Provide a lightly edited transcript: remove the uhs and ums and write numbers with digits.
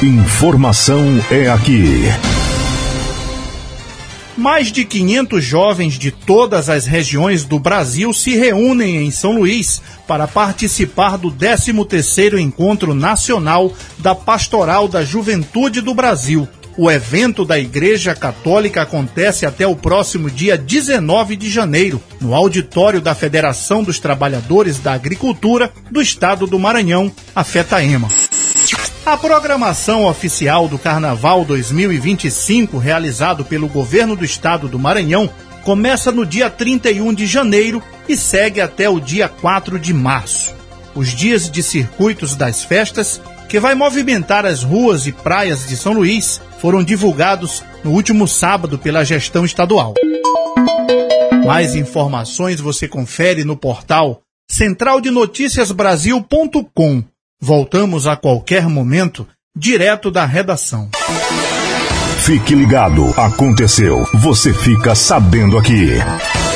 Informação é aqui. Mais de 500 jovens de todas as regiões do Brasil se reúnem em São Luís para participar do 13º Encontro Nacional da Pastoral da Juventude do Brasil. O evento da Igreja Católica acontece até o próximo dia 19 de janeiro, no auditório da Federação dos Trabalhadores da Agricultura do Estado do Maranhão, a FETAEMA. A programação oficial do Carnaval 2025, realizado pelo Governo do Estado do Maranhão, começa no dia 31 de janeiro e segue até o dia 4 de março. Os dias de circuitos das festas, que vai movimentar as ruas e praias de São Luís, foram divulgados no último sábado pela gestão estadual. Mais informações você confere no portal centraldenoticiasbrasil.com. Voltamos a qualquer momento, direto da redação. Fique ligado, aconteceu, você fica sabendo aqui.